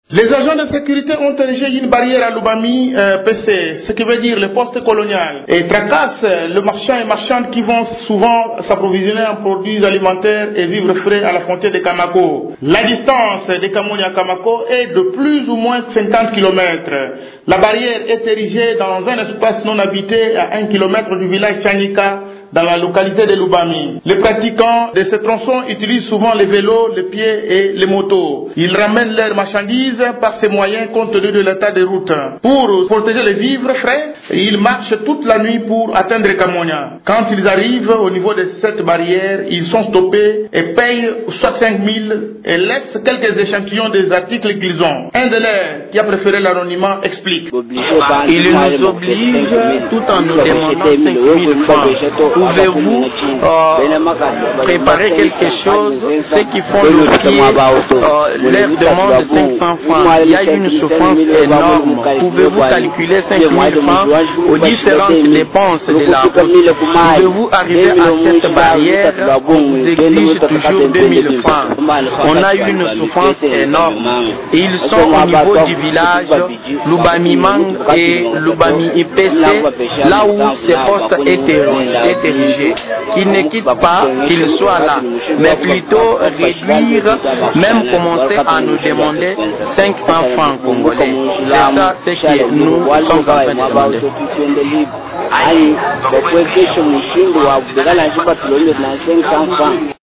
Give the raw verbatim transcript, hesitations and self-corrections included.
Les agents de sécurité ont érigé une barrière à Lubami euh, P C, ce qui veut dire le poste colonial, et tracassent le marchand et marchandes qui vont souvent s'approvisionner en produits alimentaires et vivres frais à la frontière de Kamako. La distance de Kamoni à Kamako est de plus ou moins cinquante kilomètres. La barrière est érigée dans un espace non habité à un kilomètre du village Chanika, dans la localité de Lubami. Les pratiquants de ce tronçon utilisent souvent les vélos, les pieds et les motos. Ils ramènent leurs marchandises par ces moyens compte tenu de l'état des routes. Pour protéger les vivres frais, ils marchent toute la nuit pour atteindre Kamonia. Quand ils arrivent au niveau de cette barrière, ils sont stoppés et payent soit cinq mille et laissent quelques échantillons des articles qu'ils ont. Un de leurs, qui a préféré l'anonymat, explique. Ils nous obligent tout en nous demandant cinq mille francs. Pouvez-vous euh, préparer quelque chose? Ceux qui font le pied euh, leur demandent cinq cents francs. Il y a une souffrance énorme. Pouvez-vous calculer cinq mille francs aux différentes dépenses de la route? Pouvez-vous arriver à cette barrière? On vous exige toujours deux mille francs. On a eu une souffrance énorme. Et ils sont au niveau du village Lubami Mang et Lubami I P C, là où ces postes étaient érigés, qui ne quittent pas, qu'ils soient là, mais plutôt réduire, même commencer à nous demander cinq cents francs congolais. C'est ça ce que nous sommes en train de demander. Aïe, le point que je me suis dit,